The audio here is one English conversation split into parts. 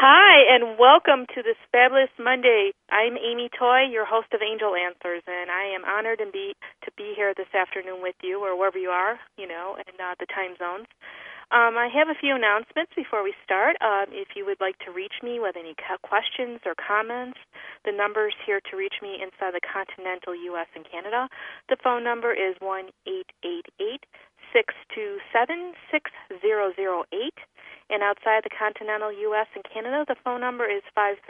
Hi, and welcome to this fabulous Monday. I'm Amy Toy, your host of Angel Answers, and I am honored to be here this afternoon with you, or wherever you are, in the time zones. I have a few announcements before we start. If you would like to reach me with any questions or comments, the numbers here to reach me inside the continental U.S. and Canada. The phone number is 1-888-627-6008. And outside the continental U.S. and Canada, the phone number is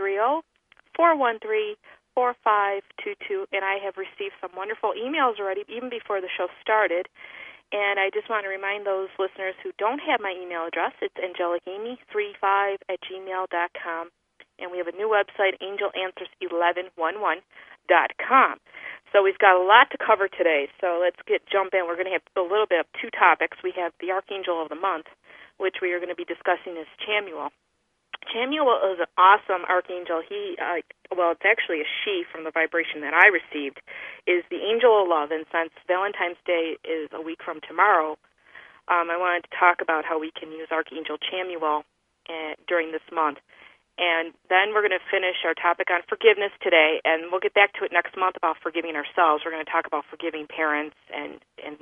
530-413-4522. And I have received some wonderful emails already, even before the show started. And I just want to remind those listeners who don't have my email address, it's angelicamy35@gmail.com. And we have a new website, angelanswers1111.com. So we've got a lot to cover today. So let's jump in. We're going to have a little bit of two topics. We have the Archangel of the Month, which we are going to be discussing, is Chamuel. Chamuel is an awesome archangel. It's actually a she from the vibration that I received, is the angel of love. And since Valentine's Day is a week from tomorrow, I wanted to talk about how we can use Archangel Chamuel during this month. And then we're going to finish our topic on forgiveness today, and we'll get back to it next month about forgiving ourselves. We're going to talk about forgiving parents and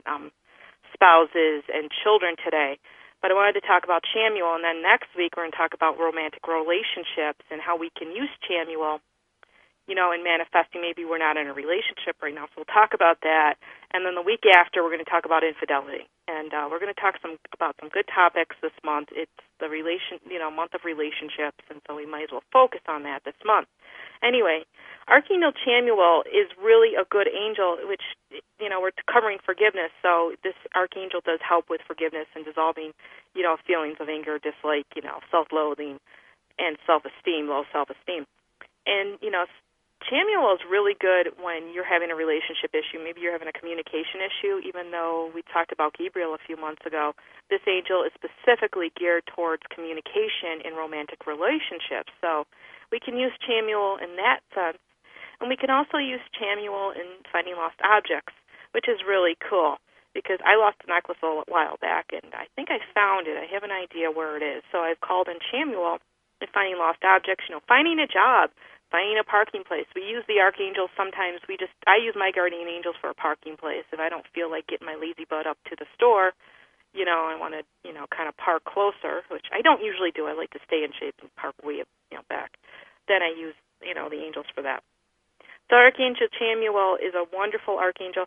spouses and children today. But I wanted to talk about Chamuel, and then next week we're going to talk about romantic relationships and how we can use Chamuel, in manifesting. Maybe we're not in a relationship right now, so we'll talk about that. And then the week after, we're going to talk about infidelity. And we're going to talk about some good topics this month. It's the month of relationships, and so we might as well focus on that this month. Anyway, Archangel Chamuel is really a good angel, which, we're covering forgiveness. So this archangel does help with forgiveness and dissolving, feelings of anger, dislike, self-loathing, and self-esteem, low self-esteem. And, Chamuel is really good when you're having a relationship issue. Maybe you're having a communication issue, even though we talked about Gabriel a few months ago. This angel is specifically geared towards communication in romantic relationships. So we can use Chamuel in that sense. And we can also use Chamuel in finding lost objects, which is really cool, because I lost a necklace a while back, and I think I found it. I have an idea where it is. So I've called in Chamuel in finding lost objects, finding a job, finding a parking place. We use the archangels sometimes. I use my guardian angels for a parking place. If I don't feel like getting my lazy butt up to the store, I want to, kind of park closer, which I don't usually do. I like to stay in shape and park way, back. Then I use, the angels for that. The Archangel Chamuel is a wonderful archangel.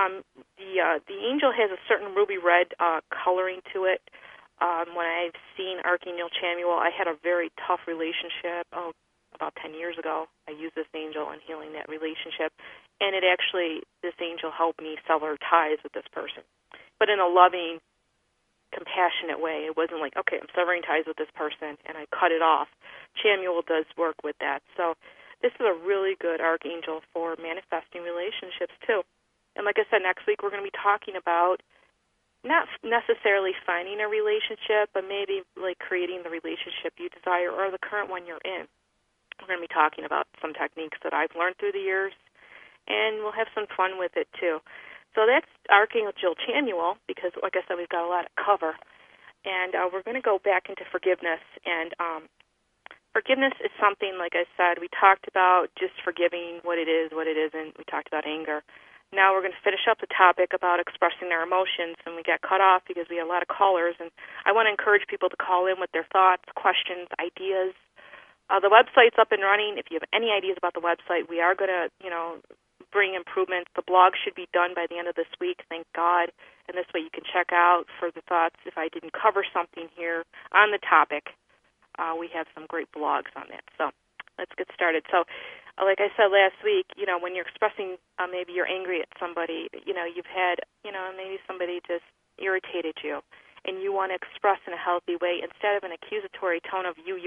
The angel has a certain ruby red coloring to it. When I've seen Archangel Chamuel, I had a very tough relationship. About 10 years ago, I used this angel in healing that relationship, and this angel helped me sever ties with this person, but in a loving, compassionate way. It wasn't like, okay, I'm severing ties with this person, and I cut it off. Chamuel does work with that. So this is a really good archangel for manifesting relationships, too. And like I said, next week we're going to be talking about not necessarily finding a relationship, but maybe like creating the relationship you desire or the current one you're in. We're going to be talking about some techniques that I've learned through the years, and we'll have some fun with it, too. So that's Archangel Chamuel, because, like I said, we've got a lot to cover. And we're going to go back into forgiveness. And forgiveness is something, like I said, we talked about just forgiving what it is, what it isn't. We talked about anger. Now we're going to finish up the topic about expressing our emotions, and we got cut off because we had a lot of callers. And I want to encourage people to call in with their thoughts, questions, ideas. The website's up and running. If you have any ideas about the website, we are going to, bring improvements. The blog should be done by the end of this week, thank God. And this way you can check out further thoughts. If I didn't cover something here on the topic, we have some great blogs on that. So let's get started. So like I said last week, when you're expressing maybe you're angry at somebody, you've had, maybe somebody just irritated you, and you want to express in a healthy way instead of an accusatory tone of you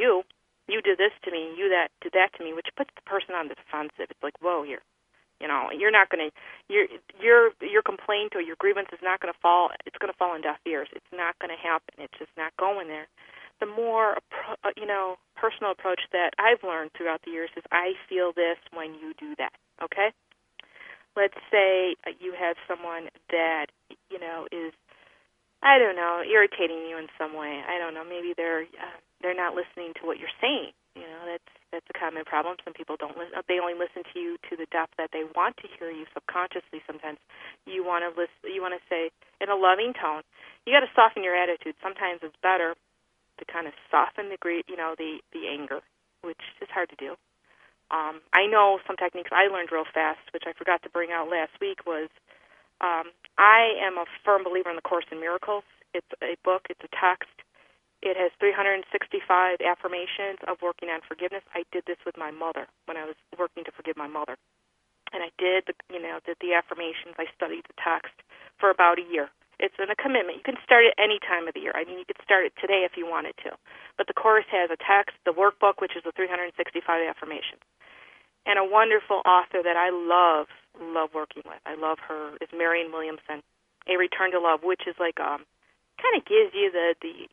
did this to me, you did that to me, which puts the person on the defensive. It's like, whoa, you're not going to, your complaint or your grievance is not going to fall. It's going to fall on deaf ears. It's not going to happen. It's just not going there. The more, personal approach that I've learned throughout the years is I feel this when you do that. Okay. Let's say you have someone that is I don't know, irritating you in some way. I don't know. Maybe they're not listening to what you're saying. You know, that's a common problem. Some people don't listen. They only listen to you to the depth that they want to hear you subconsciously. Sometimes you want to listen. You want to say in a loving tone. You got to soften your attitude. Sometimes it's better to kind of soften the anger, which is hard to do. I know some techniques I learned real fast, which I forgot to bring out last week, was I am a firm believer in the Course in Miracles. It's a book. It's a text. It has 365 affirmations of working on forgiveness. I did this with my mother when I was working to forgive my mother, and I did the affirmations. I studied the text for about a year. It's a commitment. You can start it any time of the year. I mean, you could start it today if you wanted to. But the Course has a text, the workbook, which is the 365 affirmations, and a wonderful author that I love working with. I love her. Is Marianne Williamson. A Return to Love, which is like kind of gives you the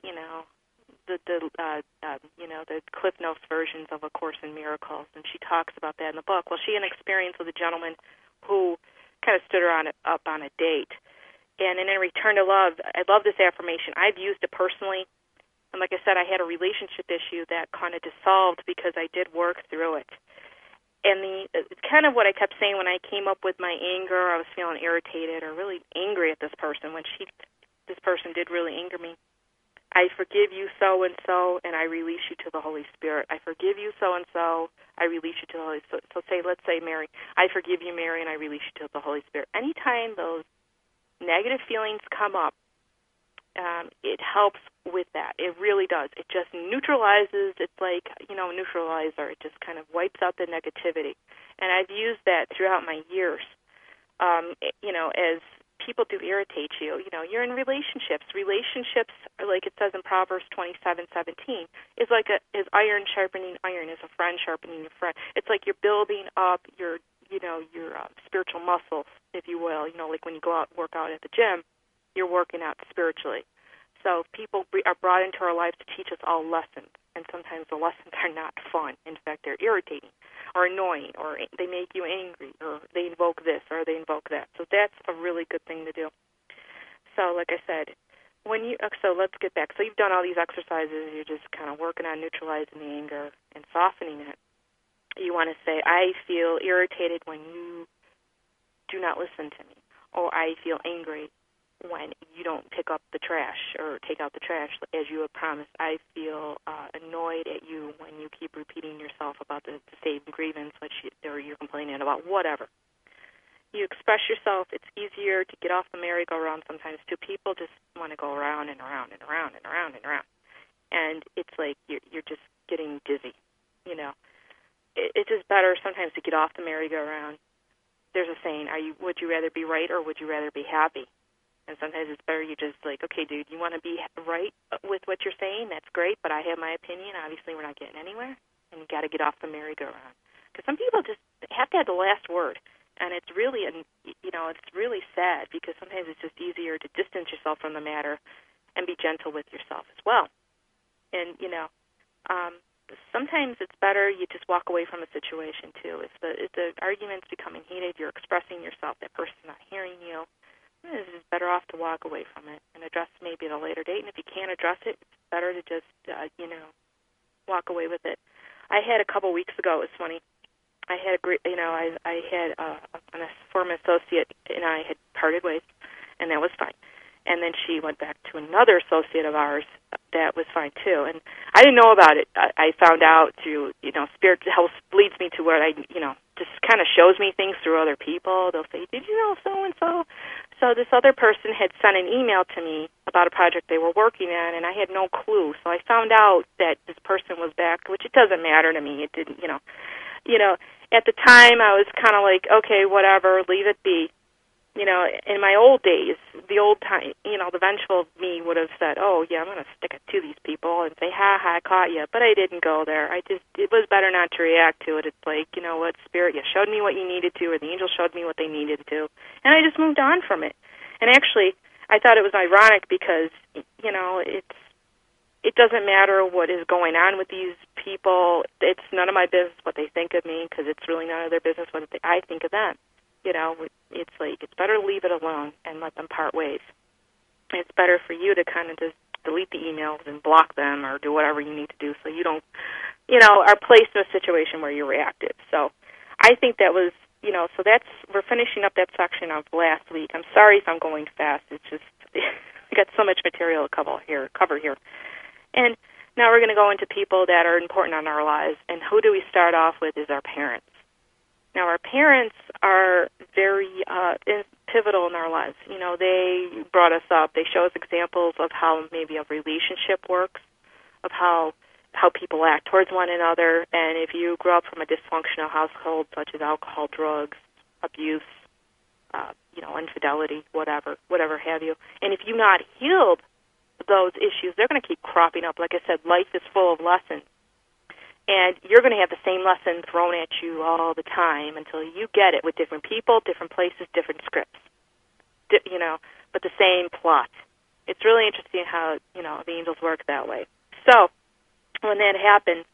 Cliff Notes versions of A Course in Miracles, and she talks about that in the book. Well, she had an experience with a gentleman who kind of stood her up on a date, and in A Return to Love, I love this affirmation. I've used it personally, and like I said, I had a relationship issue that kind of dissolved because I did work through it. And it's kind of what I kept saying when I came up with my anger. I was feeling irritated or really angry at this person when this person did really anger me. I forgive you so-and-so, and I release you to the Holy Spirit. I forgive you so-and-so, I release you to the Holy Spirit. So let's say Mary, I forgive you, Mary, and I release you to the Holy Spirit. Anytime those negative feelings come up, it helps with that. It really does. It just neutralizes. It's like, a neutralizer. It just kind of wipes out the negativity. And I've used that throughout my years. As people do irritate you, you're in relationships. Relationships, like it says in Proverbs 27:17, is like is iron sharpening iron, is a friend sharpening your friend. It's like you're building up your spiritual muscles, if you will. Like when you go out and work out at the gym, you're working out spiritually. So people are brought into our lives to teach us all lessons, and sometimes the lessons are not fun. In fact, they're irritating or annoying, or they make you angry, or they invoke this or they invoke that. So that's a really good thing to do. So like I said, so let's get back. So you've done all these exercises. You're just kind of working on neutralizing the anger and softening it. You want to say, I feel irritated when you do not listen to me, or I feel angry when you don't pick up the trash or take out the trash as you have promised. I feel annoyed at you when you keep repeating yourself about the same grievance, or you're complaining about whatever. You express yourself. It's easier to get off the merry-go-round sometimes too. People just want to go around and around and around and around and around, and it's like you're just getting dizzy. It's just better sometimes to get off the merry-go-round. There's a saying: would you rather be right or would you rather be happy? And sometimes it's better you just like, okay, dude, you want to be right with what you're saying? That's great, but I have my opinion. Obviously, we're not getting anywhere, and you got to get off the merry-go-round. Because some people just have to have the last word, and it's really, it's really sad because sometimes it's just easier to distance yourself from the matter and be gentle with yourself as well. And sometimes it's better you just walk away from a situation too. If the argument's becoming heated, you're expressing yourself, that person's not hearing you. It's better off to walk away from it and address maybe at a later date. And if you can't address it, it's better to just, walk away with it. I had a couple weeks ago, it was funny. I had I had a former associate and I had parted ways, and that was fine. And then she went back to another associate of ours that was fine too. And I didn't know about it. I found out through, Spirit helps leads me to where just kind of shows me things through other people. They'll say, did you know so-and-so? So this other person had sent an email to me about a project they were working on, and I had no clue. So I found out that this person was back, which it doesn't matter to me. It didn't, at the time I was kind of like, okay, whatever, leave it be. In my old days, the old time, the vengeful me would have said, oh, yeah, I'm going to stick it to these people and say, ha, I caught you. But I didn't go there. It was better not to react to it. It's like, what, Spirit, you showed me what you needed to, or the angel showed me what they needed to. And I just moved on from it. And actually, I thought it was ironic because, it doesn't matter what is going on with these people. It's none of my business what they think of me, because it's really none of their business what I think of them. It's like it's better to leave it alone and let them part ways. it's better for you to kind of just delete the emails and block them or do whatever you need to do so you don't, are placed in a situation where you're reactive. So I think that was, so we're finishing up that section of last week. I'm sorry if I'm going fast. It's just, we got so much material to cover here. And now we're going to go into people that are important in our lives. And who do we start off with is our parents. Now, our parents are very pivotal in our lives. They brought us up. They show us examples of how maybe a relationship works, of how people act towards one another. And if you grew up from a dysfunctional household, such as alcohol, drugs, abuse, infidelity, whatever have you, and if you've not healed those issues, they're going to keep cropping up. Like I said, life is full of lessons. And you're going to have the same lesson thrown at you all the time until you get it with different people, different places, different scripts, but the same plot. It's really interesting how, the angels work that way. So when that happens,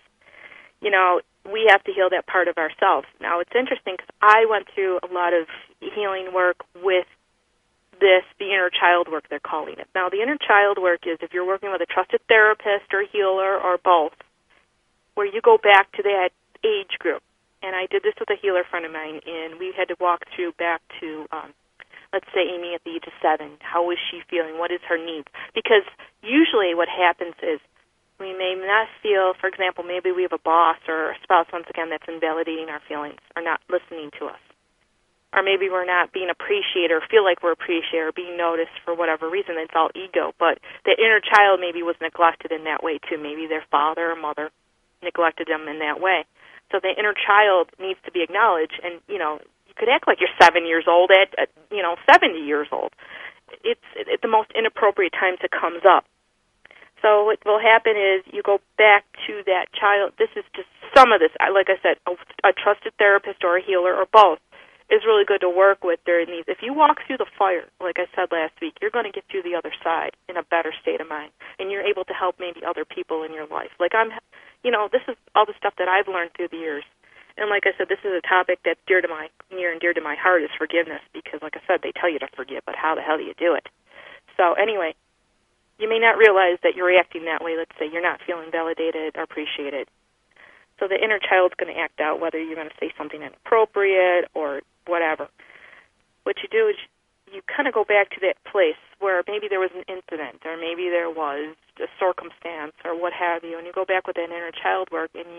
we have to heal that part of ourselves. Now, it's interesting because I went through a lot of healing work with the inner child work, they're calling it. Now, the inner child work is if you're working with a trusted therapist or healer or both, where you go back to that age group. And I did this with a healer friend of mine, and we had to walk through back to, let's say, Amy at the age of 7. How is she feeling? What is her needs? Because usually what happens is we may not feel, for example, maybe we have a boss or a spouse, once again, that's invalidating our feelings or not listening to us. Or maybe we're not being appreciated or feel like we're appreciated or being noticed for whatever reason. It's all ego. But the inner child maybe was neglected in that way, too. Maybe their father or mother neglected them in that way. So the inner child needs to be acknowledged. And, you could act like you're 7 years old at 70 years old. It's at the most inappropriate times it comes up. So what will happen is you go back to that child. This is just some of this. Like I said, a trusted therapist or a healer or both is really good to work with during these. If you walk through the fire, like I said last week, you're going to get through the other side in a better state of mind, and you're able to help maybe other people in your life. Like this is all the stuff that I've learned through the years. And like I said, this is a topic that's near and dear to my heart is forgiveness, because like I said, they tell you to forgive, but how the hell do you do it? So anyway, you may not realize that you're reacting that way. Let's say you're not feeling validated or appreciated. So the inner child's going to act out whether you're going to say something inappropriate or whatever. What you do is you kind of go back to that place where maybe there was an incident or maybe there was a circumstance or what have you, and you go back with that inner child work, and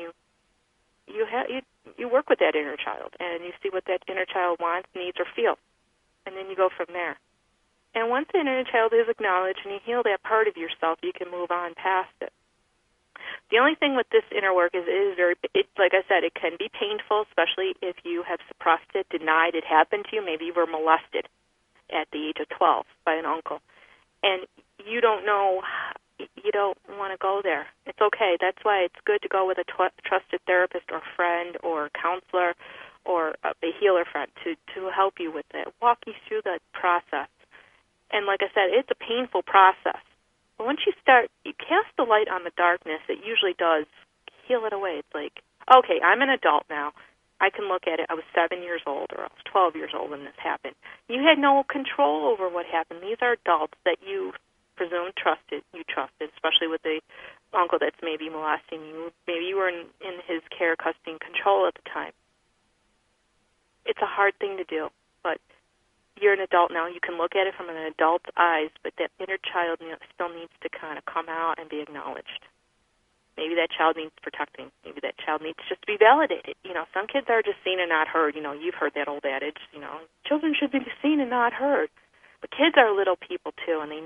you work with that inner child, and you see what that inner child wants, needs, or feels, and then you go from there. And once the inner child is acknowledged and you heal that part of yourself, you can move on past it. The only thing with this inner work is like I said, it can be painful, especially if you have suppressed it, denied it happened to you. Maybe you were molested at the age of 12 by an uncle, and you don't know, you don't want to go there. It's okay. That's why it's good to go with a trusted therapist or friend or counselor or a healer friend to help you with it, walk you through that process. And like I said, it's a painful process. But once you cast the light on the darkness, it usually does heal it away. It's like, okay, I'm an adult now. I can look at it. I was 7 years old or I was 12 years old when this happened. You had no control over what happened. These are adults that you presumed you trusted, especially with the uncle that's maybe molesting you. Maybe you were in his care, custody, and control at the time. It's a hard thing to do, but you're an adult now. You can look at it from an adult's eyes, but that inner child still needs to kind of come out and be acknowledged. Maybe that child needs protecting. Maybe that child needs just to be validated. Some kids are just seen and not heard. You've heard that old adage, children should be seen and not heard. But kids are little people too, and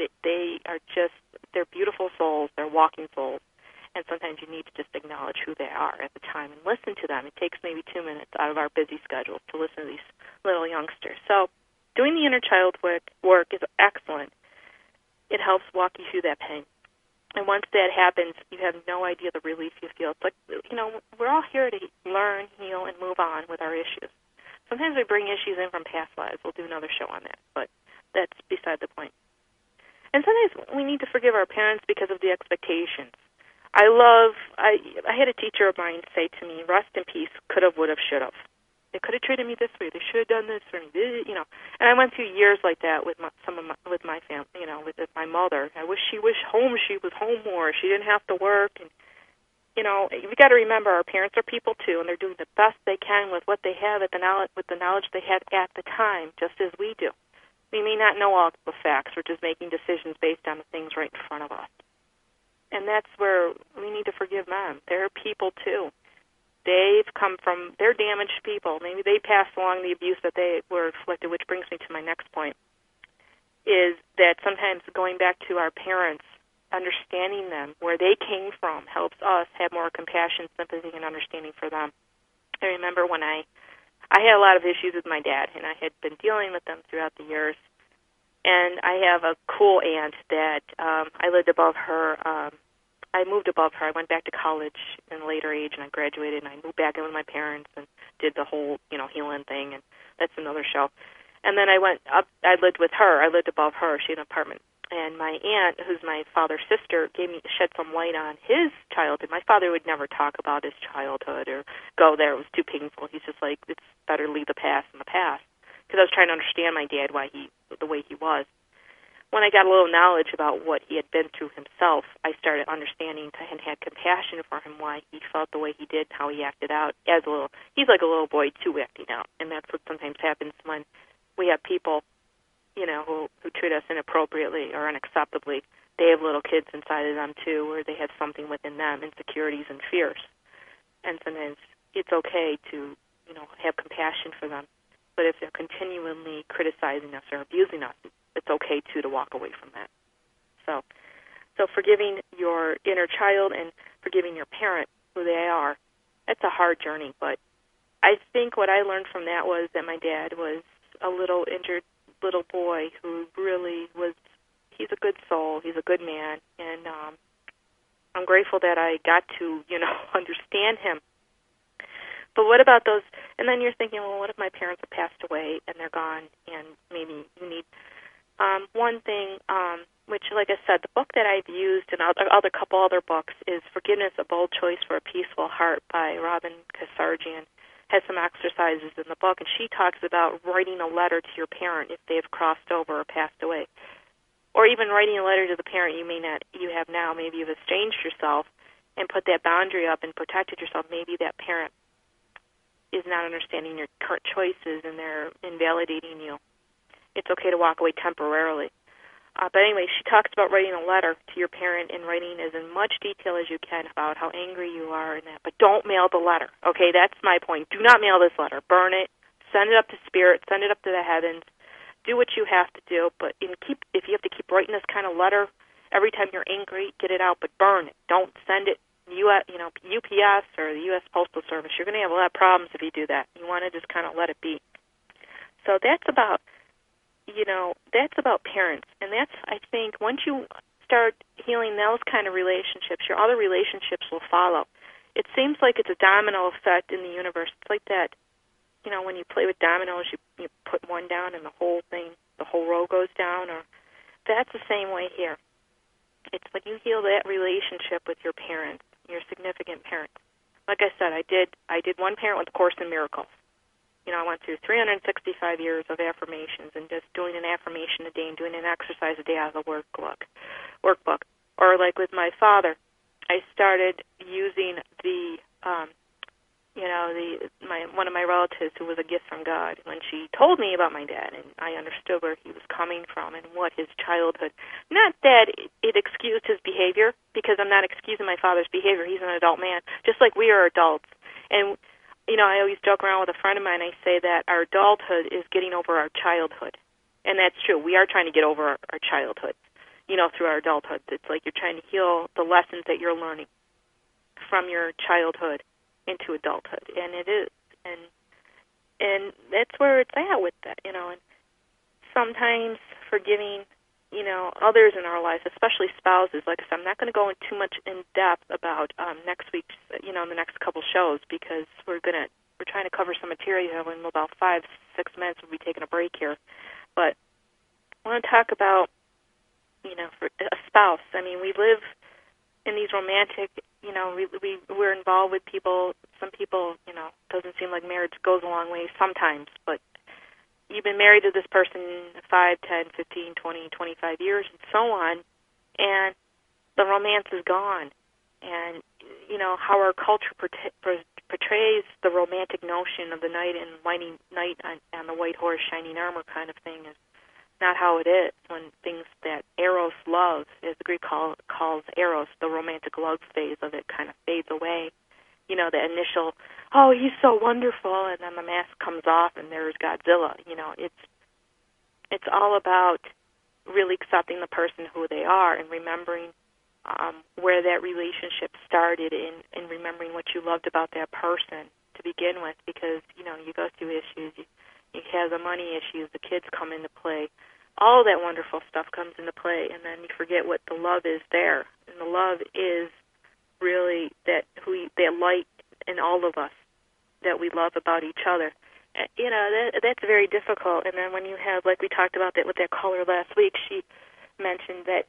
they're beautiful souls. They're walking souls. And sometimes you need to just acknowledge who they are at the time and listen to them. It takes maybe 2 minutes out of our busy schedules to listen to these little youngsters. So doing the inner child work is excellent. It helps walk you through that pain. And once that happens, you have no idea the relief you feel. It's like, we're all here to learn, heal, and move on with our issues. Sometimes we bring issues in from past lives. We'll do another show on that, but that's beside the point. And sometimes we need to forgive our parents because of the expectations. I had a teacher of mine say to me, rest in peace, could have, would have, should have. they could have treated me this way. They should have done this for me, you know. And I went through years like that with with my family, you know, with my mother. I wish she was home more. She didn't have to work. And you know, we got to remember our parents are people too, and they're doing the best they can with what they have with the knowledge they had at the time, just as we do. We may not know all the facts. We're just making decisions based on the things right in front of us. And that's where we need to forgive them. They're people too. They're damaged people. Maybe they passed along the abuse that they were inflicted, which brings me to my next point, is that sometimes going back to our parents, understanding them, where they came from, helps us have more compassion, sympathy, and understanding for them. I remember when I had a lot of issues with my dad, and I had been dealing with them throughout the years. And I have a cool aunt that I lived above her. I moved above her. I went back to college in a later age, and I graduated, and I moved back in with my parents and did the whole, you know, healing thing, and that's another show. And then I went up. I lived with her. I lived above her. She had an apartment. And my aunt, who's my father's sister, shed some light on his childhood. My father would never talk about his childhood or go there. It was too painful. He's just like, it's better to leave the past in the past. Because I was trying to understand my dad, the way he was. When I got a little knowledge about what he had been through himself, I started understanding and had compassion for him, why he felt the way he did, how he acted out as a little. He's like a little boy too, acting out, and that's what sometimes happens when we have people, you know, who treat us inappropriately or unacceptably. They have little kids inside of them too, or they have something within them, insecurities and fears. And sometimes it's okay to, you know, have compassion for them. But if they're continually criticizing us or abusing us, it's okay too to walk away from that. So forgiving your inner child and forgiving your parent, who they are, that's a hard journey. But I think what I learned from that was that my dad was a little injured little boy who really was, he's a good soul, he's a good man, and I'm grateful that I got to, you know, understand him. But what about those, and then you're thinking, well, what if my parents have passed away and they're gone, and maybe you need, one thing, which, like I said, the book that I've used and a couple other books is Forgiveness, A Bold Choice for a Peaceful Heart by Robin Kasarjian. Has some exercises in the book, and she talks about writing a letter to your parent if they've crossed over or passed away, or even writing a letter to the parent you have now. Maybe you've estranged yourself and put that boundary up and protected yourself. Maybe that parent is not understanding your current choices and they're invalidating you. It's okay to walk away temporarily. But anyway, she talks about writing a letter to your parent and writing as in much detail as you can about how angry you are and that. But don't mail the letter. Okay, that's my point. Do not mail this letter. Burn it. Send it up to spirit. Send it up to the heavens. Do what you have to do. But if you have to keep writing this kind of letter every time you're angry, get it out. But burn it. Don't send it. UPS or the U.S. Postal Service. You're going to have a lot of problems if you do that. You want to just kind of let it be. So that's about. That's about parents. And that's, I think, once you start healing those kind of relationships, your other relationships will follow. It seems like it's a domino effect in the universe. It's like that, you know, when you play with dominoes, you put one down and the whole row goes down. Or that's the same way here. It's when you heal that relationship with your parents, your significant parents. Like I said, I did one parent with A Course in Miracles. You know, I went through 365 years of affirmations and just doing an affirmation a day and doing an exercise a day out of the workbook. Or like with my father, I started using one of my relatives who was a gift from God when she told me about my dad, and I understood where he was coming from and what his childhood. Not that it excused his behavior, because I'm not excusing my father's behavior. He's an adult man, just like we are adults. And you know, I always joke around with a friend of mine. I say that our adulthood is getting over our childhood. And that's true. We are trying to get over our childhood, you know, through our adulthood. It's like you're trying to heal the lessons that you're learning from your childhood into adulthood. And it is. And that's where it's at with that, you know. And sometimes forgiving, you know, others in our lives, especially spouses. Like I said, I'm not going to go in too much in depth about next week's, you know, in the next couple shows, because we're trying to cover some material in about 5-6 minutes. We'll be taking a break here, but I want to talk about, you know, for a spouse. I mean, we live in these romantic, you know, we're involved with people some people, doesn't seem like marriage goes a long way sometimes, but you've been married to this person 5, 10, 15, 20, 25 years and so on, and the romance is gone. And, how our culture portrays the romantic notion of the knight on the white horse, shining armor kind of thing is not how it is. When things that Eros loves, as the Greek calls Eros, the romantic love phase of it kind of fades away. The initial, oh, he's so wonderful, and then the mask comes off and there's Godzilla. It's all about really accepting the person who they are and remembering where that relationship started and remembering what you loved about that person to begin with, because, you go through issues, you have the money issues, the kids come into play, all that wonderful stuff comes into play, and then you forget what the love is there. And the love is really that light in all of us that we love about each other. That's very difficult. And then when you have, like we talked about that with that caller last week, she mentioned that,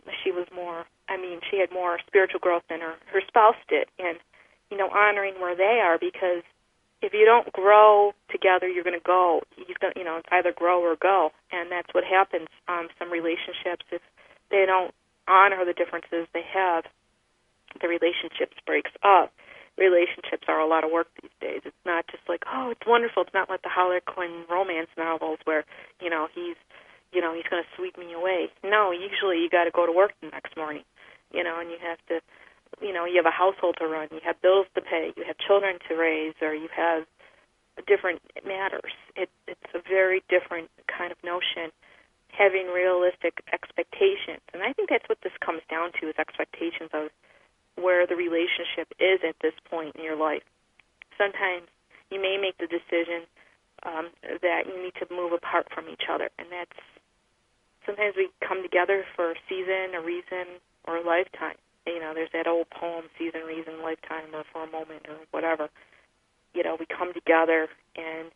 she had more spiritual growth than her spouse did. And, honoring where they are, because if you don't grow together, you're going to go. It's either grow or go. And that's what happens. Some relationships, if they don't honor the differences they have, the relationships breaks up. Relationships are a lot of work these days. It's not just like, oh, it's wonderful. It's not like the Harlequin romance novels where, he's going to sweep me away. No, usually you got to go to work the next morning, and you have to, you have a household to run, you have bills to pay, you have children to raise, or you have different matters. It's a very different kind of notion, having realistic expectations. And I think that's what this comes down to, is expectations of where the relationship is at this point in your life. Sometimes you may make the decision that you need to move apart from each other, and that's sometimes we come together for a season, a reason, or a lifetime. There's that old poem, season, reason, lifetime, or for a moment, or whatever. We come together, and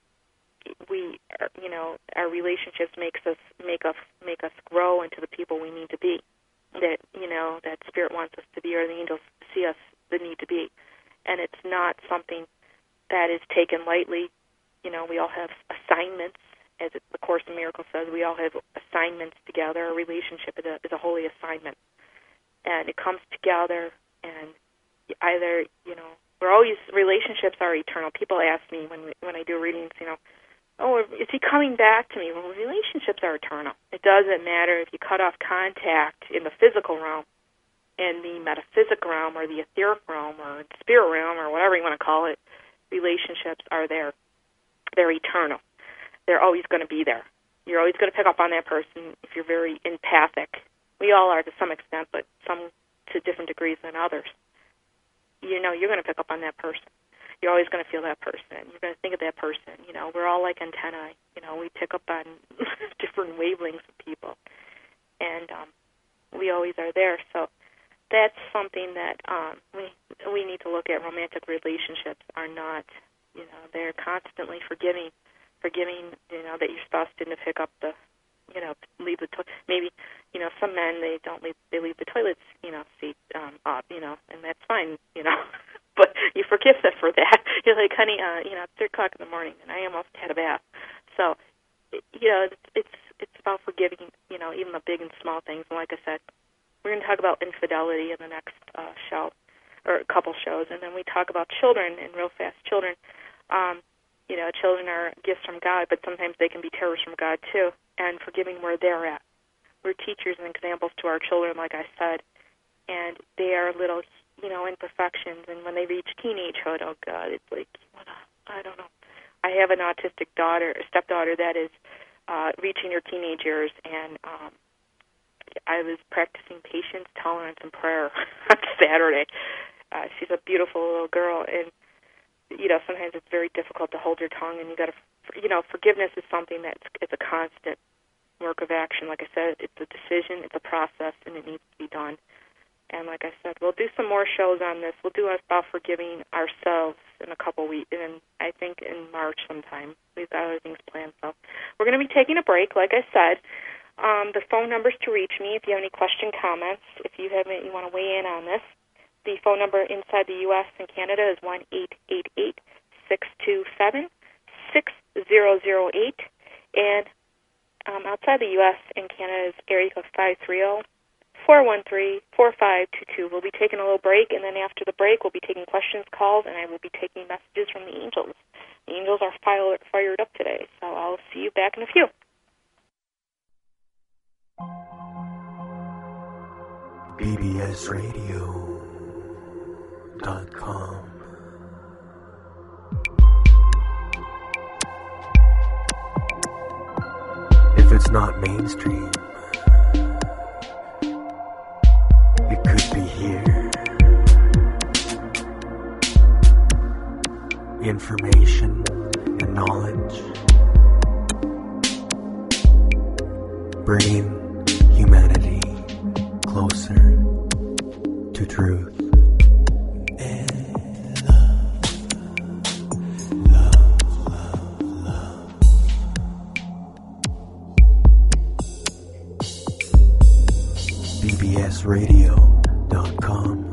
we, our relationships make us grow into the people we need to be. That Spirit wants us to be, or the angels see us the need to be. And it's not something that is taken lightly. We all have assignments, as the Course in Miracles says. We all have assignments together. A relationship is a holy assignment. And it comes together, and either, relationships are eternal. People ask me when I do readings, oh, is he coming back to me? Well, relationships are eternal. It doesn't matter if you cut off contact in the physical realm, in the metaphysical realm, or the etheric realm, or the spirit realm, or whatever you want to call it. Relationships are there. They're eternal. They're always going to be there. You're always going to pick up on that person if you're very empathic. We all are to some extent, but some to different degrees than others. You're going to pick up on that person. You're always going to feel that person. You're going to think of that person. We're all like antennae. We pick up on different wavelengths of people, and we always are there. So that's something that we need to look at. Romantic relationships are not, they're constantly forgiving, that your spouse didn't pick up the, leave the toilet. Maybe, some men, they leave the toilet, seat up, and that's fine, but you forgive them for that. You're like, honey, it's 3 o'clock in the morning, and I almost had a bath. So, it's about forgiving, even the big and small things. And like I said, we're going to talk about infidelity in the next show, or a couple shows, and then we talk about children, and real fast, children. Children are gifts from God, but sometimes they can be terrors from God too, and forgiving where they're at. We're teachers and examples to our children, like I said, and they are little, imperfections, and when they reach teenagehood, oh God, it's like, I don't know. I have an autistic stepdaughter that is reaching her teenage years, and I was practicing patience, tolerance, and prayer on Saturday. She's a beautiful little girl, and sometimes it's very difficult to hold your tongue, and you got to, forgiveness is something it's a constant work of action. Like I said, it's a decision, it's a process, and it needs to be done. And like I said, we'll do some more shows on this. We'll do about forgiving ourselves in a couple weeks, and I think in March sometime. We've got other things planned, so we're going to be taking a break, like I said. The phone numbers to reach me if you have any question, comments, if you want to weigh in on this. The phone number inside the U.S. and Canada is 1-888-627-6008. And outside the U.S. and Canada is area code 530-413-4522. We'll be taking a little break, and then after the break, we'll be taking questions, calls, and I will be taking messages from the angels. The angels are fired up today, so I'll see you back in a few. bbsradio.com. If it's not mainstream, it could be here. Information and knowledge, bringing humanity closer to truth. And love. bbsradio.com.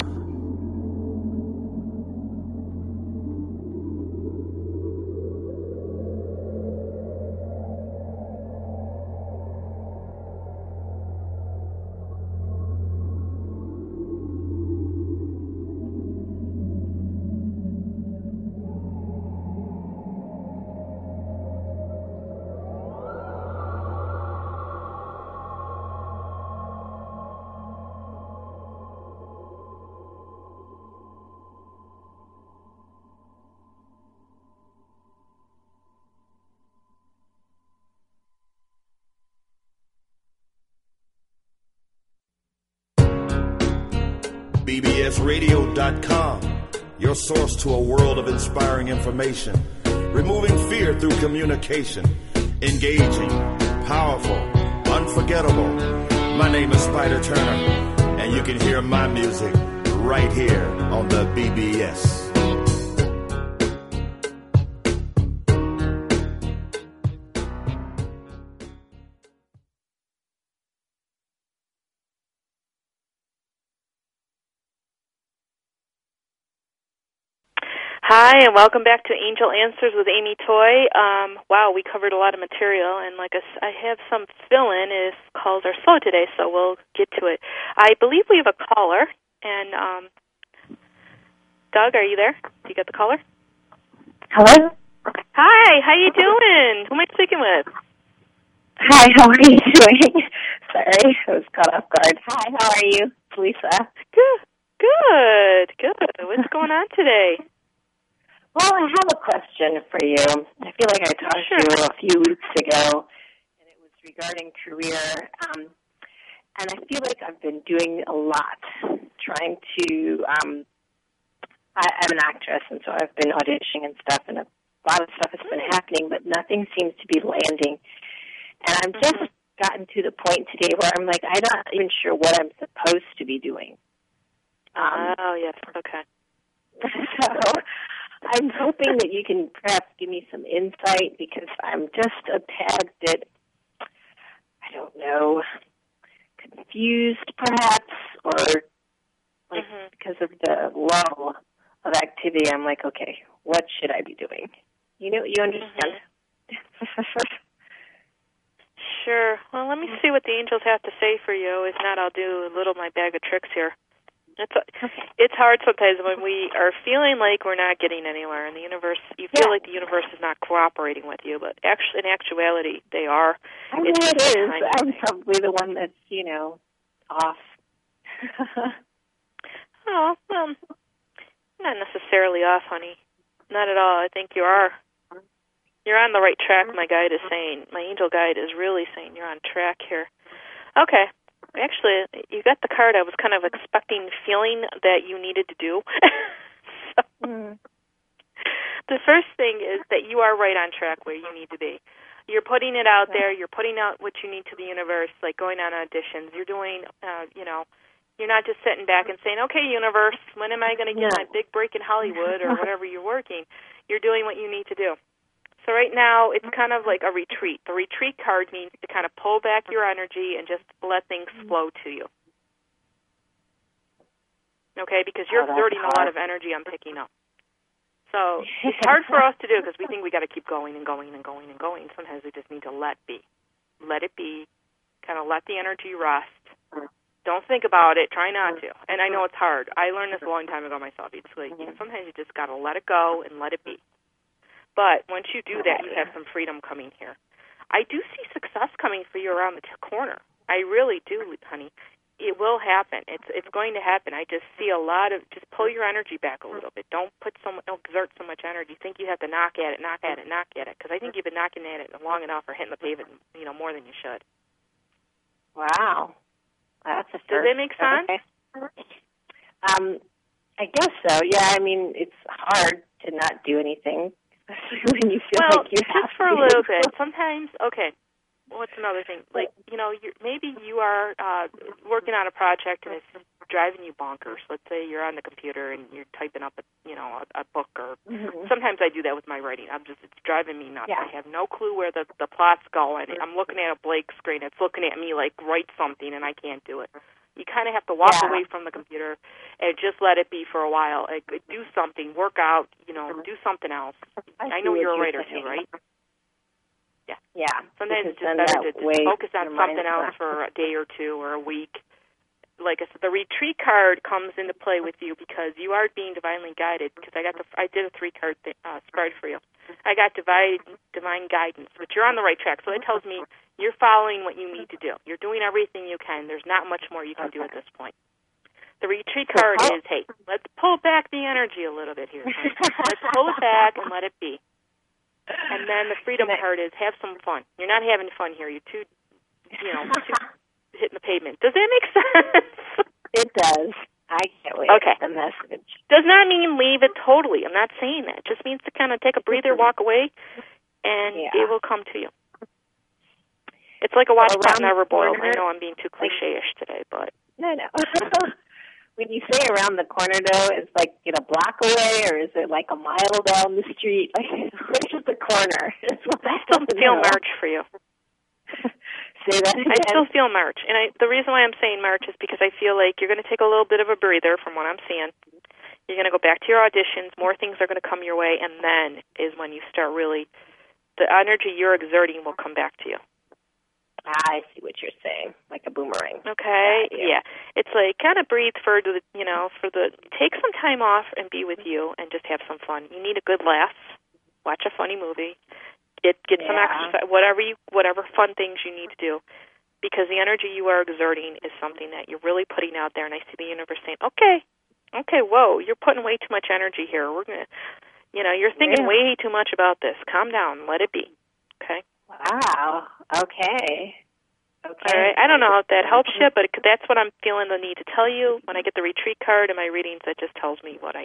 bbsradio.com, your source to a world of inspiring information, removing fear through communication, engaging, powerful, unforgettable. My name is Spider Turner, and you can hear my music right here on the BBS. Hi, and welcome back to Angel Answers with Amy Toy. Wow, we covered a lot of material, and like I have some fill-in as calls are slow today, so we'll get to it. I believe we have a caller, and Doug, are you there? Do you get the caller? Hello? Hi, how you doing? Who am I speaking with? Hi, how are you doing? Sorry, I was caught off guard. Hi, how are you? It's Lisa. Good. What's going on today? Well, I have a question for you. I feel like I talked to you a few weeks ago, and it was regarding career. And I feel like I've been doing a lot, trying to, I'm an actress, and so I've been auditioning and stuff, and a lot of stuff has been happening, but nothing seems to be landing. And I'm just gotten to the point today where I'm like, I'm not even sure what I'm supposed to be doing. Oh, yes, okay. So I'm hoping that you can perhaps give me some insight, because I'm just a tad bit, I don't know, confused perhaps, or like because of the lull of activity, I'm like, okay, what should I be doing? You understand? Sure. Well, let me see what the angels have to say for you. If not, I'll do a little my bag of tricks here. It's hard sometimes when we are feeling like we're not getting anywhere in the universe. You feel like the universe is not cooperating with you, but actually, in actuality, they are. I mean, it is. I'm probably the one that's, off. Oh, well, not necessarily off, honey. Not at all. I think you are. You're on the right track, my guide is saying. My angel guide is really saying you're on track here. Okay. Actually, you got the card I was kind of expecting, feeling that you needed to do. The first thing is that you are right on track where you need to be. You're putting it out there. You're putting out what you need to the universe, like going on auditions. You're doing, you're not just sitting back and saying, okay, universe, when am I going to get my big break in Hollywood or whatever you're working? You're doing what you need to do. So right now, it's kind of like a retreat. The retreat card means to kind of pull back your energy and just let things flow to you. okay, because you're exerting a lot of energy I'm picking up. So it's hard for us to do because we think we got to keep going and going and going and going. Sometimes we just need to let be. Let it be. Kind of let the energy rest. Don't think about it. Try not to. And I know it's hard. I learned this a long time ago myself. It's like, sometimes you just got to let it go and let it be. But once you do that, you have some freedom coming here. I do see success coming for you around the corner. I really do, honey. It will happen. It's going to happen. I just see a lot of, just pull your energy back a little bit. Don't exert so much energy. Think you have to knock at it, because I think you've been knocking at it long enough or hitting the pavement, more than you should. Wow. That's a first. Does that make sense? Okay. I guess so. Yeah, I mean, it's hard to not do anything, especially when you feel like you have to. Just for a little bit. Sometimes, okay, what's another thing? Like, maybe you are working on a project and it's driving you bonkers. Let's say you're on the computer and you're typing up a book, or sometimes I do that with my writing. It's driving me nuts. Yeah. I have no clue where the plot's going. I'm looking at a blank screen. It's looking at me like, write something, and I can't do it. You kind of have to walk away from the computer and just let it be for a while. Do something, work out, do something else. I know you're a writer too, right? Yeah. Yeah. Sometimes it's just better to just focus on something else for a day or two or a week. Like I said, the retreat card comes into play with you because you are being divinely guided. Because I did a 3-card spread for you. I got divine guidance, but you're on the right track. So it tells me you're following what you need to do. You're doing everything you can. There's not much more you can do at this point. The retreat card is, hey, let's pull back the energy a little bit here. Let's pull it back and let it be. And then the freedom card is, have some fun. You're not having fun here. You're too hitting the pavement. Does that make sense? It does. I can't wait for the message. Does not mean leave it totally. I'm not saying that. It just means to kind of take a breather, walk away, and it will come to you. It's like a watch pot never boils. I know I'm being too cliche-ish today, but... No. When you say around the corner, though, it's like a block away, or is it like a mile down the street? Like, where's the corner? I still feel March for you. Say that again. I still feel March. And the reason why I'm saying March is because I feel like you're going to take a little bit of a breather from what I'm seeing. You're going to go back to your auditions. More things are going to come your way, and then is when you start really... The energy you're exerting will come back to you. I see what you're saying, like a boomerang. Okay, yeah. It's like kind of breathe for take some time off and be with you and just have some fun. You need a good laugh. Watch a funny movie. Get some exercise, whatever fun things you need to do, because the energy you are exerting is something that you're really putting out there. And I see the universe saying, okay, whoa, you're putting way too much energy here. We're gonna, you're thinking way too much about this. Calm down, let it be. Okay. Wow. Okay. All right. I don't know if that helps you, but that's what I'm feeling the need to tell you. When I get the retreat card in my readings, that just tells me what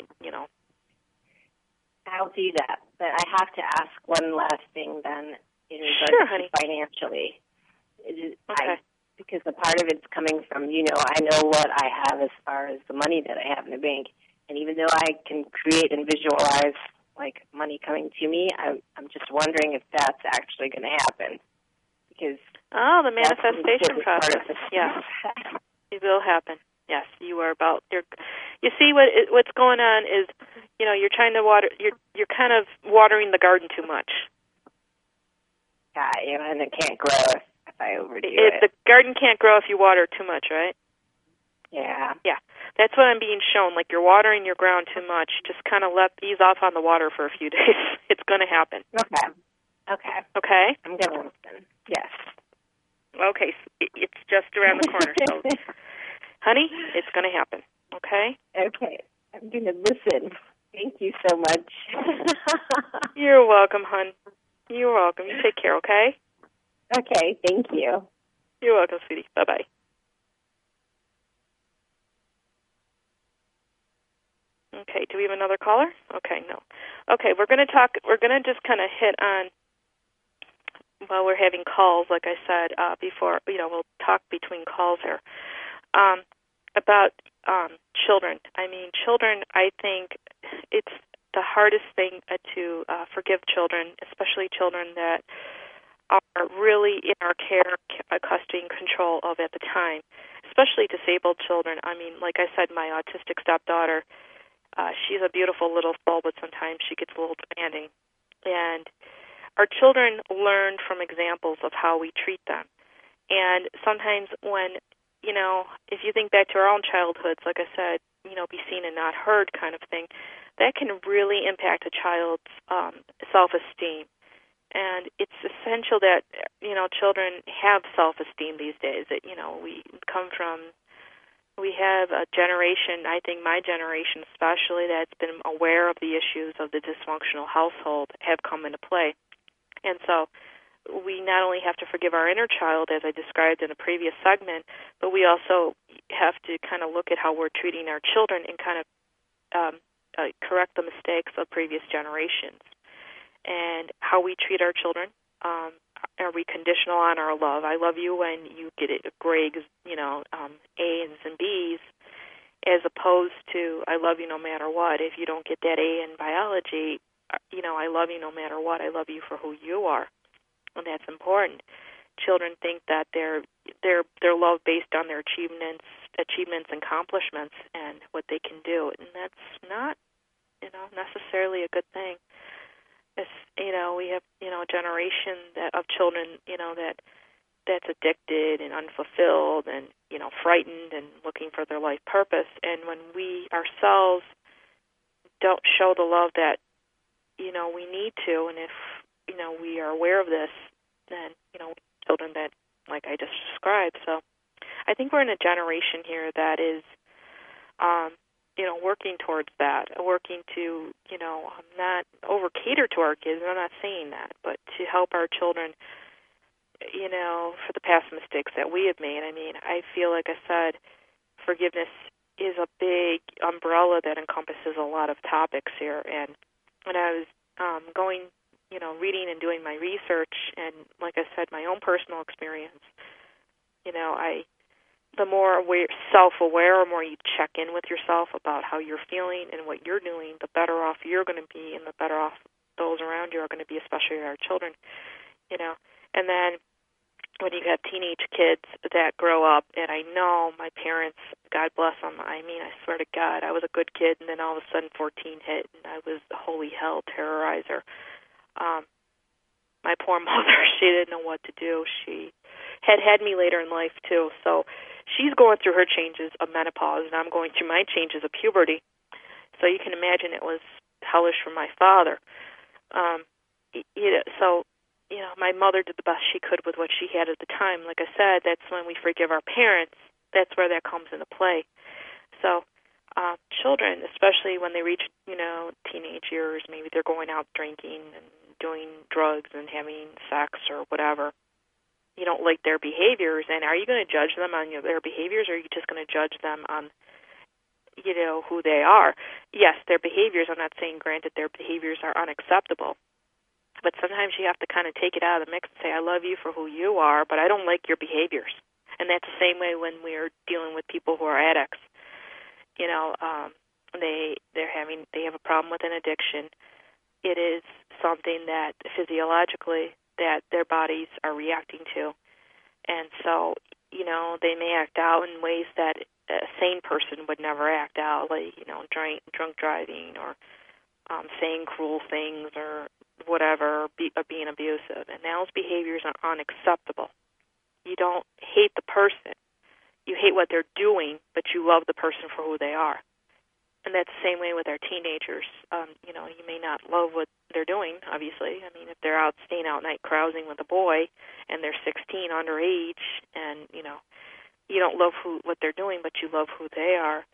I'll do that. But I have to ask one last thing then in regards to financially. Because a part of it's coming from, I know what I have as far as the money that I have in the bank. And even though I can create and visualize like money coming to me, I'm just wondering if that's actually going to happen. Because the manifestation process. Yes, it will happen. Yes, you are about. You see what's going on is, you're trying to water. You're kind of watering the garden too much. Yeah, and it can't grow if I overdo it. The garden can't grow if you water too much, right? Yeah. Yeah. That's what I'm being shown. Like you're watering your ground too much. Just kind of ease off on the water for a few days. It's going to happen. Okay. I'm going to listen. Yes. Okay. It's just around the corner. So, honey, it's going to happen. Okay? Okay. I'm going to listen. Thank you so much. You're welcome, hon. You're welcome. You take care, okay? Okay. Thank you. You're welcome, sweetie. Bye-bye. Okay, do we have another caller? Okay, no. Okay, we're going to just kind of hit on, while we're having calls, like I said before, we'll talk between calls here, about children. I mean, children, I think it's the hardest thing to forgive children, especially children that are really in our care, custody, and control of at the time, especially disabled children. I mean, like I said, my autistic stepdaughter, she's a beautiful little soul, but sometimes she gets a little demanding. And our children learn from examples of how we treat them. And sometimes when, if you think back to our own childhoods, like I said, be seen and not heard kind of thing, that can really impact a child's self-esteem. And it's essential that, children have self-esteem these days. That, we have a generation, I think my generation especially, that's been aware of the issues of the dysfunctional household have come into play. And so we not only have to forgive our inner child, as I described in a previous segment, but we also have to kind of look at how we're treating our children and kind of correct the mistakes of previous generations. And how we treat our children. Are we conditional on our love? I love you when you get grades, A's and B's, as opposed to I love you no matter what. If you don't get that A in biology, I love you no matter what. I love you for who you are, and that's important. Children think that they're loved based on their achievements and accomplishments and what they can do, and that's not, necessarily a good thing. We have, a generation of children, that's addicted and unfulfilled and, frightened and looking for their life purpose. And when we ourselves don't show the love that, we need to, and if, we are aware of this, then, children that, like I just described. So I think we're in a generation here that is, working towards that, working to, not over-cater to our kids. I'm not saying that, but to help our children, for the past mistakes that we have made. I mean, I feel, like I said, forgiveness is a big umbrella that encompasses a lot of topics here. And when I was going, reading and doing my research, and like I said, my own personal experience, the more self-aware, or more you check in with yourself about how you're feeling and what you're doing, the better off you're going to be, and the better off those around you are going to be, especially our children, And then when you have teenage kids that grow up, and I know my parents, God bless them, I mean, I swear to God, I was a good kid, and then all of a sudden 14 hit, and I was the holy hell terrorizer. My poor mother, she didn't know what to do. She had me later in life, too, so she's going through her changes of menopause, and I'm going through my changes of puberty. So you can imagine it was hellish for my father. My mother did the best she could with what she had at the time. Like I said, that's when we forgive our parents. That's where that comes into play. So children, especially when they reach, teenage years, maybe they're going out drinking and doing drugs and having sex or whatever. You don't like their behaviors, and are you going to judge them on their behaviors, or are you just going to judge them on, who they are? Yes, their behaviors, I'm not saying, granted, their behaviors are unacceptable, but sometimes you have to kind of take it out of the mix and say, I love you for who you are, but I don't like your behaviors. And that's the same way when we're dealing with people who are addicts. They have a problem with an addiction. It is something that physiologically that their bodies are reacting to. And so, they may act out in ways that a sane person would never act out, like, drunk driving or saying cruel things or whatever, being abusive. And those behaviors are unacceptable. You don't hate the person. You hate what they're doing, but you love the person for who they are. And that's the same way with our teenagers. You may not love what they're doing, obviously. I mean, if they're out staying out night carousing with a boy and they're 16 underage and, you don't love what they're doing, but you love who they are,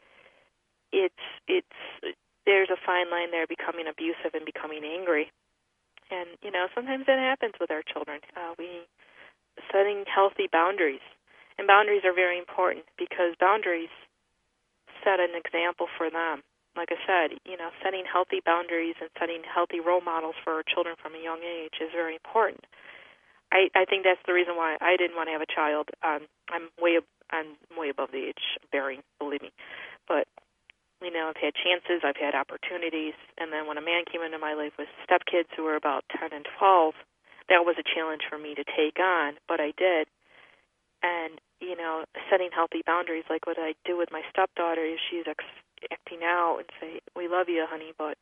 there's a fine line there, becoming abusive and becoming angry. And, sometimes that happens with our children. Setting healthy boundaries. And boundaries are very important because boundaries set an example for them. Like I said, setting healthy boundaries and setting healthy role models for our children from a young age is very important. I think that's the reason why I didn't want to have a child. I'm way above the age of bearing, believe me. But, I've had chances, I've had opportunities, and then when a man came into my life with stepkids who were about 10 and 12, that was a challenge for me to take on, but I did. And, setting healthy boundaries, like what I do with my stepdaughter. Is she's acting out and say, "We love you, honey, but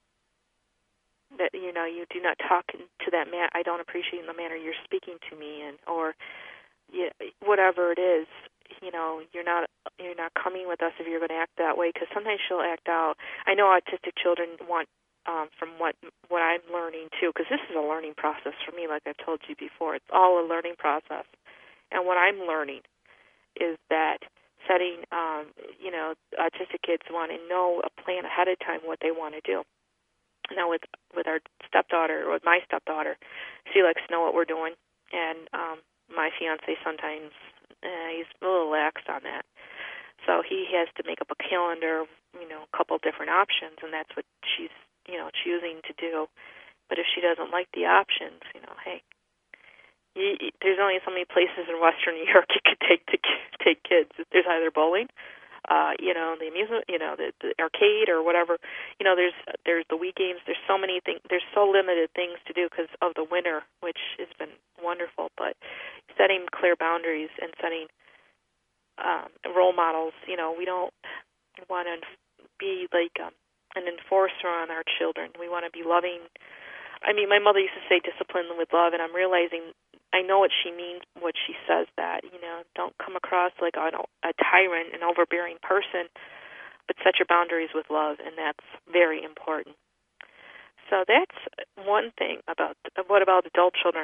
that you do not talk to that man. I don't appreciate in the manner you're speaking to me, and or whatever it is. You're not coming with us if you're going to act that way." Because sometimes she'll act out. I know autistic children want, from what I'm learning too, because this is a learning process for me. Like I've told you before, it's all a learning process. And what I'm learning is that setting, autistic kids want to know a plan ahead of time what they want to do. Now with our stepdaughter, or with my stepdaughter, she likes to know what we're doing, and my fiance sometimes he's a little lax on that. So he has to make up a calendar, a couple of different options, and that's what she's choosing to do. But if she doesn't like the options, hey, there's only so many places in Western New York you could take kids. There's either bowling, the amusement, the arcade or whatever. There's the Wii games. There's so many things. There's so limited things to do because of the winter, which has been wonderful. But setting clear boundaries and setting role models. We don't want to be like an enforcer on our children. We want to be loving. I mean, my mother used to say discipline with love, and I'm realizing I know what she means, what she says that, don't come across like a tyrant, an overbearing person, but set your boundaries with love, and that's very important. So that's one thing what about adult children?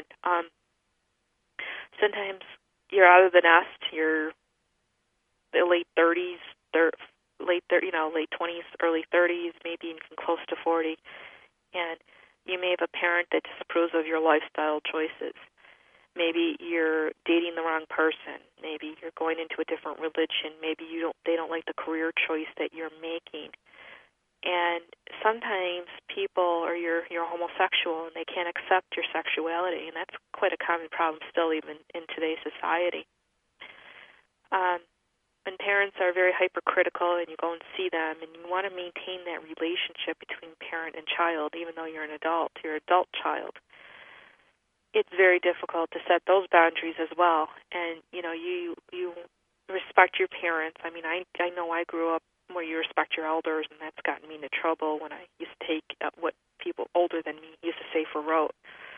Sometimes you're out of the nest, you're the late 30s, late 20s, early 30s, maybe even close to 40, and you may have a parent that disapproves of your lifestyle choices. Maybe you're dating the wrong person. Maybe you're going into a different religion. Maybe they don't like the career choice that you're making. And sometimes people, or you're homosexual and they can't accept your sexuality, and that's quite a common problem still even in today's society. When parents are very hypercritical and you go and see them and you want to maintain that relationship between parent and child, even though you're an adult, you're an adult child, it's very difficult to set those boundaries as well. And, you respect your parents. I mean, I know I grew up where you respect your elders, and that's gotten me into trouble when I used to take what people older than me used to say for rote.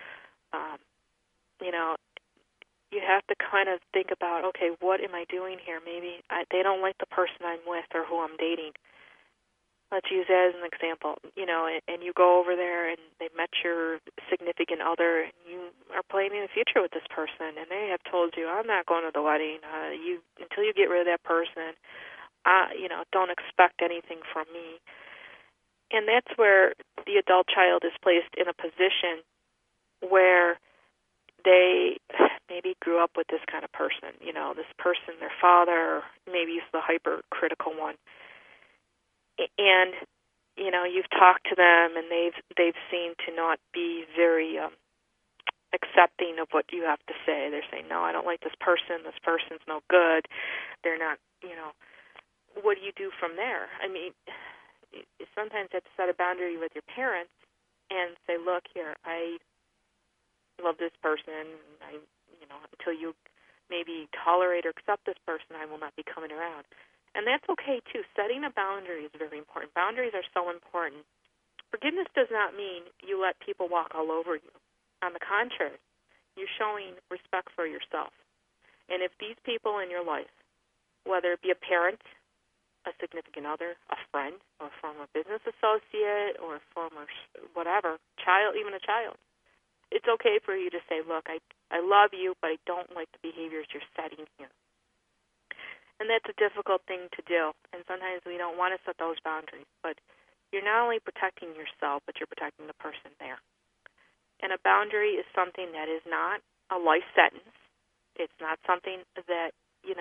You have to kind of think about, okay, what am I doing here? Maybe they don't like the person I'm with or who I'm dating. Let's use that as an example. And you go over there and they met your significant other, and you are planning a future with this person, and they have told you, I'm not going to the wedding. Until you get rid of that person, don't expect anything from me. And that's where the adult child is placed in a position where they maybe grew up with this kind of person, this person, their father, maybe he's the hypercritical one. And, you've talked to them and they've seemed to not be very accepting of what you have to say. They're saying, no, I don't like this person's no good. They're not, what do you do from there? I mean, sometimes you have to set a boundary with your parents and say, look here, I love this person. Until you maybe tolerate or accept this person, I will not be coming around. And that's okay, too. Setting a boundary is very important. Boundaries are so important. Forgiveness does not mean you let people walk all over you. On the contrary, you're showing respect for yourself. And if these people in your life, whether it be a parent, a significant other, a friend, or a former business associate, or a former whatever, child, even a child, it's okay for you to say, look, I love you, but I don't like the behaviors you're setting here. And that's a difficult thing to do. And sometimes we don't want to set those boundaries. But you're not only protecting yourself, but you're protecting the person there. And a boundary is something that is not a life sentence. It's not something that,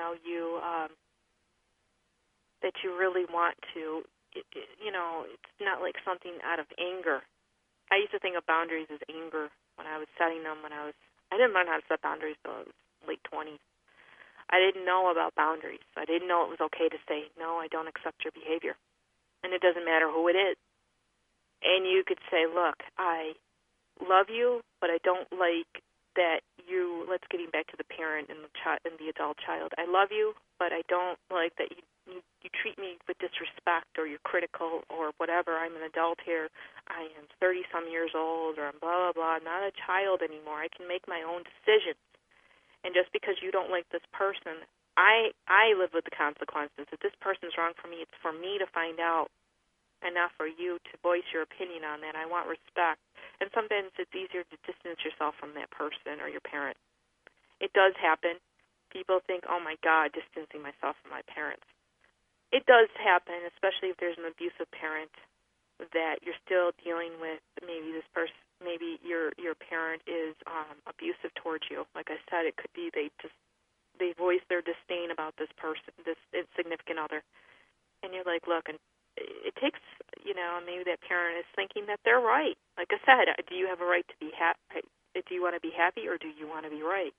that you really want to, it's not like something out of anger. I used to think of boundaries as anger when I was setting them I didn't learn how to set boundaries until I was late 20s. I didn't know about boundaries. I didn't know it was okay to say, no, I don't accept your behavior. And it doesn't matter who it is. And you could say, look, I love you, but I don't like that let's getting back to the parent and the adult child. I love you, but I don't like that you treat me with disrespect, or you're critical, or whatever. I'm an adult here. I am 30-some years old, or I'm blah, blah, blah. I'm not a child anymore. I can make my own decisions. And just because you don't like this person, I live with the consequences. If this person's wrong for me, it's for me to find out, and not for you to voice your opinion on that. I want respect. And sometimes it's easier to distance yourself from that person or your parent. It does happen. People think, oh, my God, distancing myself from my parents. It does happen, especially if there's an abusive parent that you're still dealing with. Maybe this person, maybe your parent is abusive towards you. Like I said, it could be they voice their disdain about this person, this significant other. And you're like, look, and it takes, maybe that parent is thinking that they're right. Like I said, do you have a right to be happy? Do you want to be happy, or do you want to be right?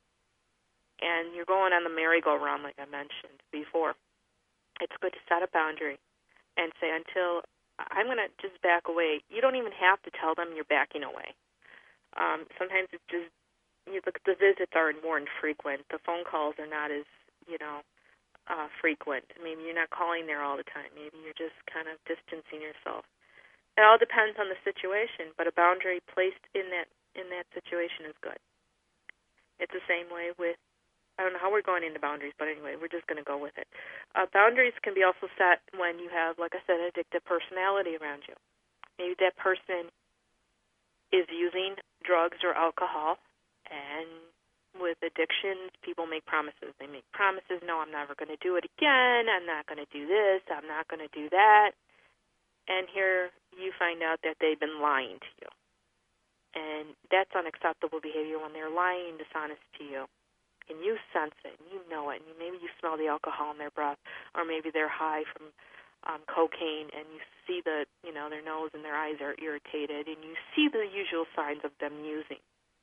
And you're going on the merry-go-round, like I mentioned before. It's good to set a boundary and say, until I'm going to just back away. You don't even have to tell them you're backing away. Sometimes it's just, the visits are more infrequent. The phone calls are not as, frequent. Maybe you're not calling there all the time. Maybe you're just kind of distancing yourself. It all depends on the situation, but a boundary placed in that situation is good. It's the same way with, I don't know how we're going into boundaries, but anyway, we're just going to go with it. Boundaries can be also set when you have, like I said, an addictive personality around you. Maybe that person is using drugs or alcohol, and with addictions, people make promises. They make promises, no, I'm never going to do it again, I'm not going to do this, I'm not going to do that. And here you find out that they've been lying to you. And that's unacceptable behavior when they're lying and dishonest to you. And you sense it, and you know it, and maybe you smell the alcohol in their breath, or maybe they're high from cocaine, and you see their nose and their eyes are irritated, and you see the usual signs of them using.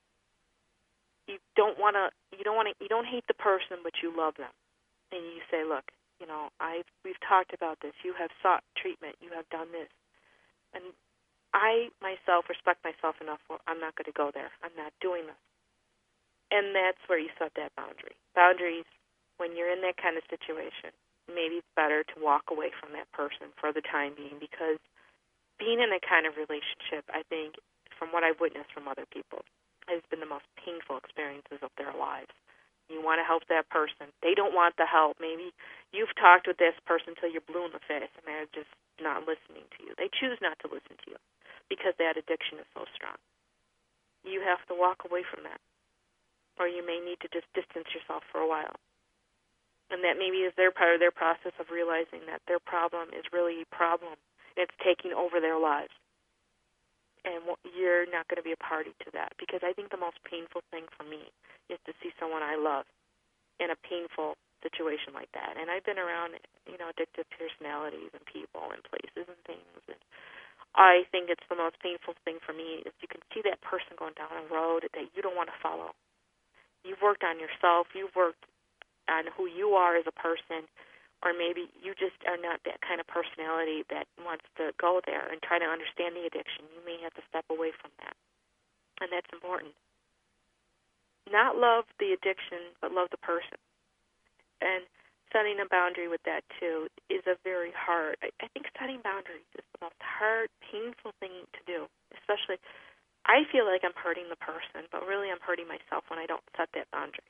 You don't hate the person, but you love them. And you say, look, we've talked about this. You have sought treatment. You have done this. And I, myself, respect myself enough where I'm not going to go there. I'm not doing this. And that's where you set that boundary. Boundaries, when you're in that kind of situation, maybe it's better to walk away from that person for the time being, because being in a kind of relationship, I think, from what I've witnessed from other people, has been the most painful experiences of their lives. You want to help that person. They don't want the help. Maybe you've talked with this person until you're blue in the face, and they're just not listening to you. They choose not to listen to you because that addiction is so strong. You have to walk away from that, or you may need to just distance yourself for a while. And that maybe is part of their process of realizing that their problem is really a problem. It's taking over their lives. And you're not going to be a party to that, because I think the most painful thing for me is to see someone I love in a painful situation like that. And I've been around, addictive personalities and people and places and things. And I think it's the most painful thing for me is you can see that person going down a road that you don't want to follow. You've worked on yourself. You've worked on who you are as a person. Or maybe you just are not that kind of personality that wants to go there and try to understand the addiction. You may have to step away from that. And that's important. Not love the addiction, but love the person. And setting a boundary with that, too, is a very hard. I think setting boundaries is the most hard, painful thing to do. Especially, I feel like I'm hurting the person, but really I'm hurting myself when I don't set that boundary.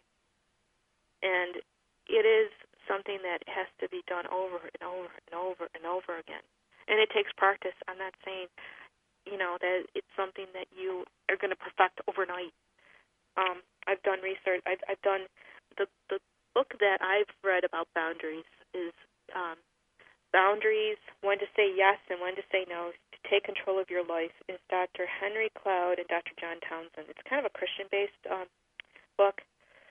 And it is something that has to be done over and over and over and over again. And it takes practice. I'm not saying, that it's something that you are going to perfect overnight. I've done research. I've done the book that I've read about boundaries is Boundaries, When to Say Yes and When to Say No, to Take Control of Your Life, is Dr. Henry Cloud and Dr. John Townsend. It's kind of a Christian-based book,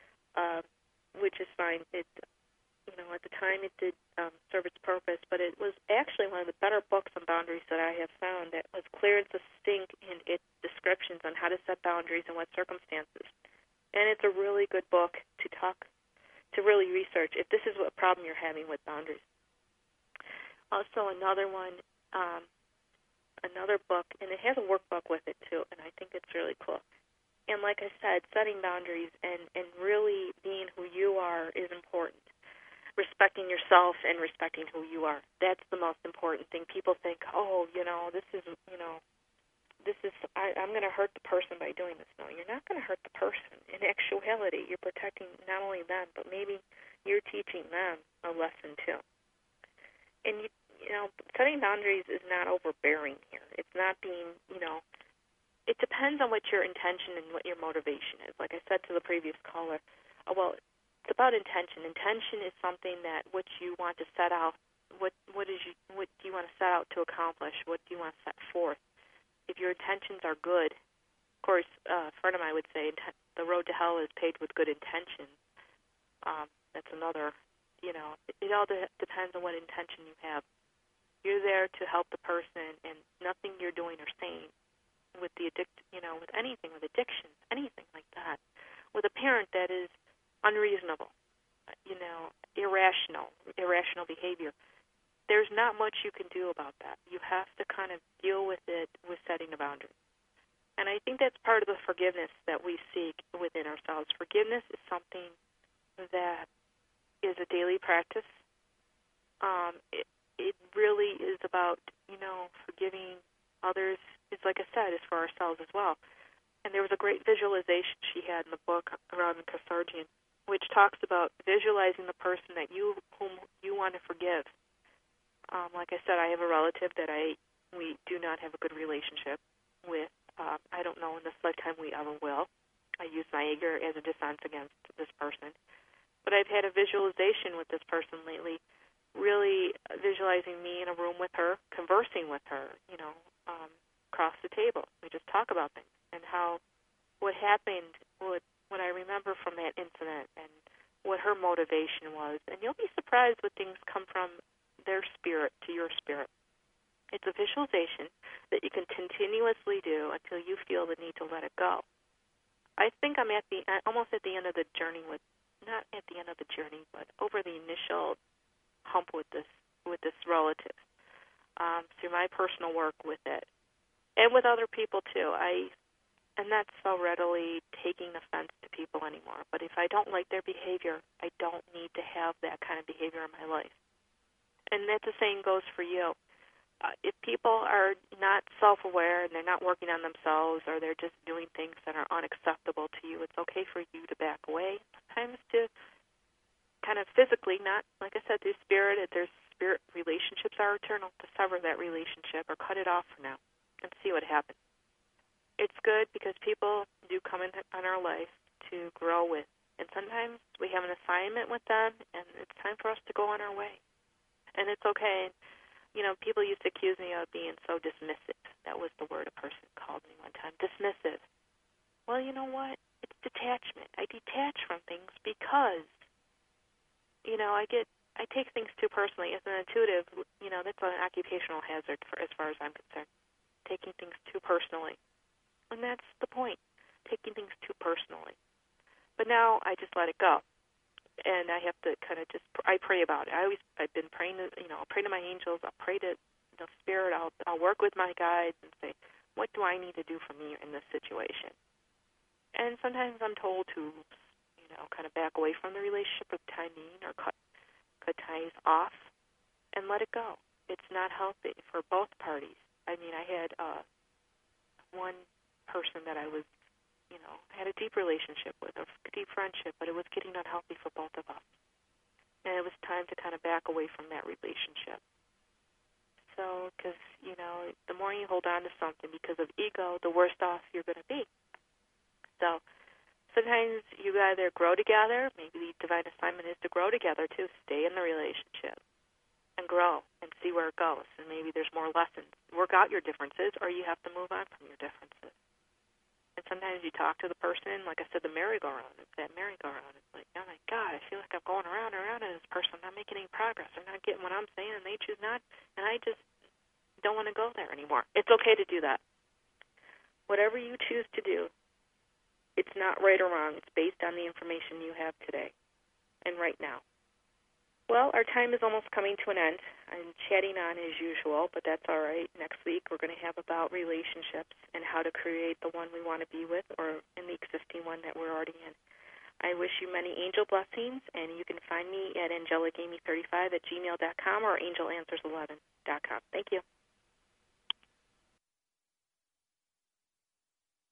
which is fine. At the time it did serve its purpose, but it was actually one of the better books on boundaries that I have found that was clear and succinct in its descriptions on how to set boundaries and what circumstances. And it's a really good book to really research if this is what problem you're having with boundaries. Also, another one, another book, and it has a workbook with it too, and I think it's really cool, And like I said, setting boundaries and really being who you are is important. Respecting yourself and respecting who you are. That's the most important thing. People think, oh, I'm going to hurt the person by doing this. No, you're not going to hurt the person. In actuality, you're protecting not only them, but maybe you're teaching them a lesson too. And, setting boundaries is not overbearing here. It's not being, it depends on what your intention and what your motivation is. Like I said to the previous caller, it's about intention. Intention is something that what you want to set out. What do you want to set out to accomplish? What do you want to set forth? If your intentions are good, of course, a friend of mine would say the road to hell is paved with good intentions. That's another. It all depends on what intention you have. You're there to help the person, and nothing you're doing or saying with with anything, with addictions, anything like that, with a parent that is unreasonable, irrational behavior. There's not much you can do about that. You have to kind of deal with it with setting a boundary. And I think that's part of the forgiveness that we seek within ourselves. Forgiveness is something that is a daily practice. It really is about, forgiving others. It's like I said, it's for ourselves as well. And there was a great visualization she had in the book, Robin Kassarjian, which talks about visualizing the person whom you want to forgive. Like I said, I have a relative that we do not have a good relationship with. I don't know in this lifetime we ever will. I use my anger as a defense against this person. But I've had a visualization with this person lately, really visualizing me in a room with her, conversing with her, across the table. We just talk about things and what happened, what I remember from that incident and what her motivation was. And you'll be surprised what things come from their spirit to your spirit. It's a visualization that you can continuously do until you feel the need to let it go. I think I'm almost at the end of the journey not at the end of the journey, but over the initial hump with this relative, through my personal work with it, and with other people too. I'm not so readily taking offense to people anymore. But if I don't like their behavior, I don't need to have that kind of behavior in my life. And that the same goes for you. If people are not self-aware and they're not working on themselves, or they're just doing things that are unacceptable to you, it's okay for you to back away. Sometimes to kind of physically, not, like I said, through spirit, if there's spirit relationships are eternal, to sever that relationship or cut it off for now and see what happens. It's good because people do come in on our life to grow with. And sometimes we have an assignment with them, and it's time for us to go on our way. And it's okay. People used to accuse me of being so dismissive. That was the word a person called me one time, dismissive. Well, you know what? It's detachment. I detach from things because, I take things too personally. As an intuitive, that's an occupational hazard as far as I'm concerned, taking things too personally. And that's the point, taking things too personally. But now I just let it go. And I have to kind of I pray about it. I've been praying, I'll pray to my angels, I'll pray to the Spirit, I'll work with my guides and say, what do I need to do for me in this situation? And sometimes I'm told to, kind of back away from the relationship for the time being, or cut ties off and let it go. It's not healthy for both parties. I mean, I had one person that I was, had a deep relationship with, a deep friendship, but it was getting unhealthy for both of us. And it was time to kind of back away from that relationship. So, because, the more you hold on to something because of ego, the worse off you're going to be. So, sometimes you either grow together, maybe the divine assignment is to grow together too, stay in the relationship and grow and see where it goes. And maybe there's more lessons. Work out your differences, or you have to move on from your differences. And sometimes you talk to the person, like I said, the merry-go-round. It's that merry-go-round. It's like, oh my God, I feel like I'm going around and around, and this person, I'm not making any progress. They're not getting what I'm saying, and they choose not. And I just don't want to go there anymore. It's okay to do that. Whatever you choose to do, it's not right or wrong. It's based on the information you have today and right now. Well, our time is almost coming to an end. I'm chatting on as usual, but that's all right. Next week we're going to have about relationships and how to create the one we want to be with or in the existing one that we're already in. I wish you many angel blessings, and you can find me at angelicamy35@gmail.com or angelanswers11.com. Thank you.